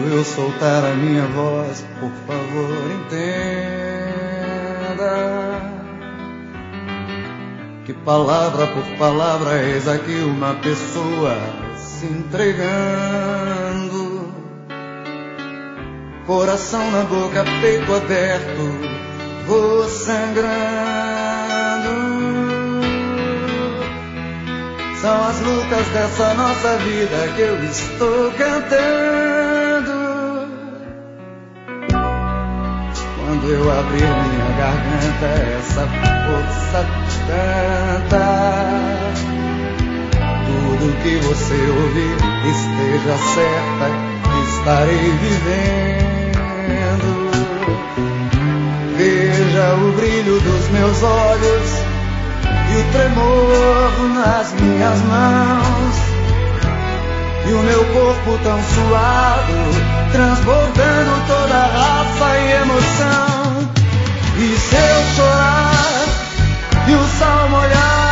Quando eu soltar a minha voz, por favor, entenda que palavra por palavra eis aqui uma pessoa se entregando, coração na boca, peito aberto, vou sangrando. São as lutas dessa nossa vida que eu estou cantando. Quando eu abrir minha garganta, essa força tanta, tudo que você ouvir, esteja certa, estarei vivendo. Veja o brilho dos meus olhos e o tremor nas minhas mãos, e o meu corpo tão suado, transbordando toda raça e emoção. E se eu chorar e o sol molhar,